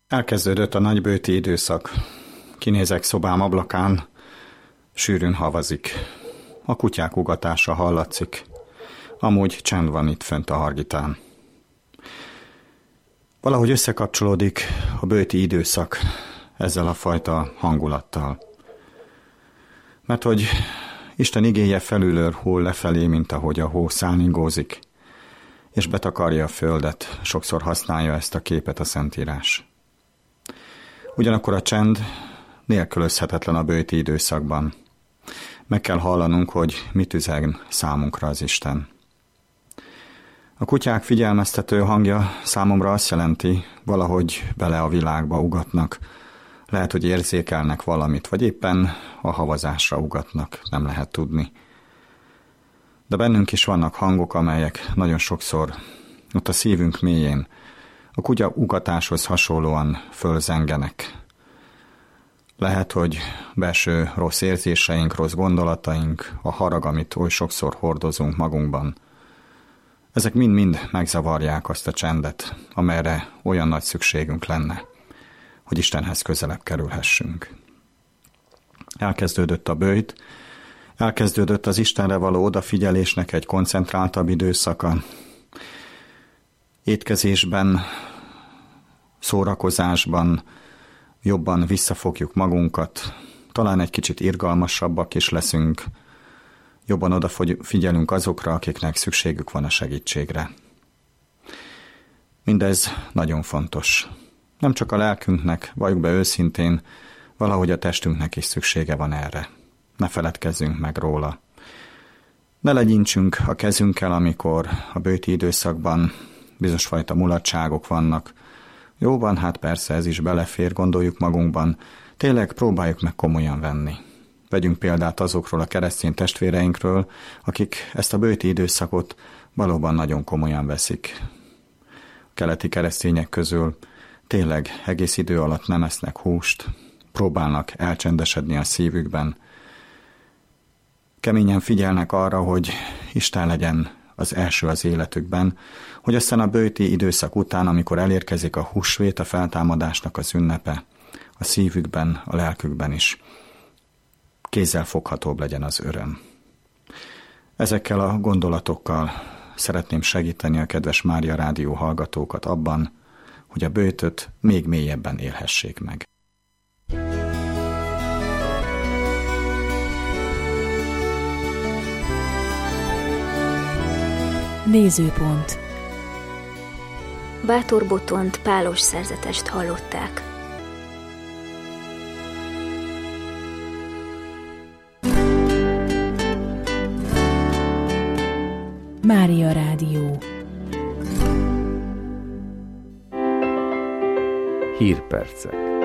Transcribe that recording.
Elkezdődött a nagybőti időszak. Kinézek szobám ablakán, sűrűn havazik. A kutyák ugatása hallatszik. Amúgy csend van itt fönt a Hargitán. Valahogy összekapcsolódik a bőti időszak ezzel a fajta hangulattal. Mert hogy Isten igéje felülről hull lefelé, mint ahogy a hó szálingózik, és betakarja a földet, sokszor használja ezt a képet a Szentírás. Ugyanakkor a csend nélkülözhetetlen a bőti időszakban. Meg kell hallanunk, hogy mit üzen számunkra az Isten. A kutyák figyelmeztető hangja számomra azt jelenti, valahogy bele a világba ugatnak. Lehet, hogy érzékelnek valamit, vagy éppen a havazásra ugatnak, nem lehet tudni. De bennünk is vannak hangok, amelyek nagyon sokszor ott a szívünk mélyén a kutya ugatáshoz hasonlóan fölzengenek. Lehet, hogy belső rossz érzéseink, rossz gondolataink, a harag, amit oly sokszor hordozunk magunkban, ezek mind-mind megzavarják azt a csendet, amelyre olyan nagy szükségünk lenne, hogy Istenhez közelebb kerülhessünk. Elkezdődött a bőjt, elkezdődött az Istenre való odafigyelésnek egy koncentráltabb időszaka. Étkezésben, szórakozásban jobban visszafogjuk magunkat, talán egy kicsit irgalmasabbak is leszünk, jobban odafigyelünk azokra, akiknek szükségük van a segítségre. Mindez nagyon fontos. Nem csak a lelkünknek, valljuk be őszintén, valahogy a testünknek is szüksége van erre. Ne feledkezzünk meg róla. Ne legyintsünk a kezünkkel, amikor a bőti időszakban bizonyos fajta mulatságok vannak. Jó van, hát persze ez is belefér, gondoljuk magunkban. Tényleg próbáljuk meg komolyan venni. Vegyünk példát azokról a keresztény testvéreinkről, akik ezt a bőti időszakot valóban nagyon komolyan veszik. A keleti keresztények közül tényleg egész idő alatt nem esznek húst, próbálnak elcsendesedni a szívükben. Keményen figyelnek arra, hogy Isten legyen az első az életükben, hogy aztán a bőti időszak után, amikor elérkezik a húsvét, a feltámadásnak az ünnepe, a szívükben, a lelkükben is kézzel foghatóbb legyen az öröm. Ezekkel a gondolatokkal szeretném segíteni a kedves Mária Rádió hallgatókat abban, hogy a bőtöt még mélyebben élhessék meg. Nézőpont. Bátor Botont pálos szerzetest hallották. Mária Rádió. Hírpercek.